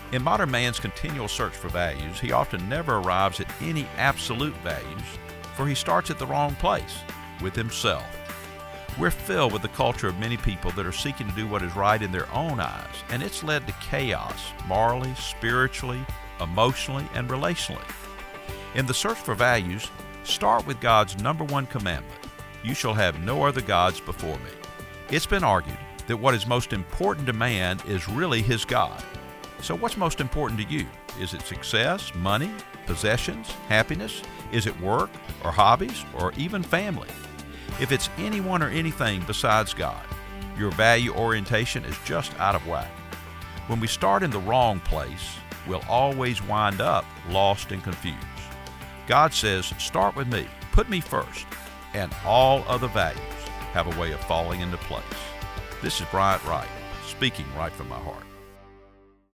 In modern man's continual search for values, he often never arrives at any absolute values, for he starts at the wrong place, with himself. We're filled with the culture of many people that are seeking to do what is right in their own eyes, and it's led to chaos, morally, spiritually, emotionally, and relationally. In the search for values, start with God's number one commandment: you shall have no other gods before me. It's been argued that what is most important to man is really his God. So what's most important to you? Is it success, money, possessions, happiness? Is it work or hobbies or even family? If it's anyone or anything besides God, your value orientation is just out of whack. When we start in the wrong place, we'll always wind up lost and confused. God says, start with me, put me first, and all other values have a way of falling into place. This is Bryant Wright, speaking right from my heart.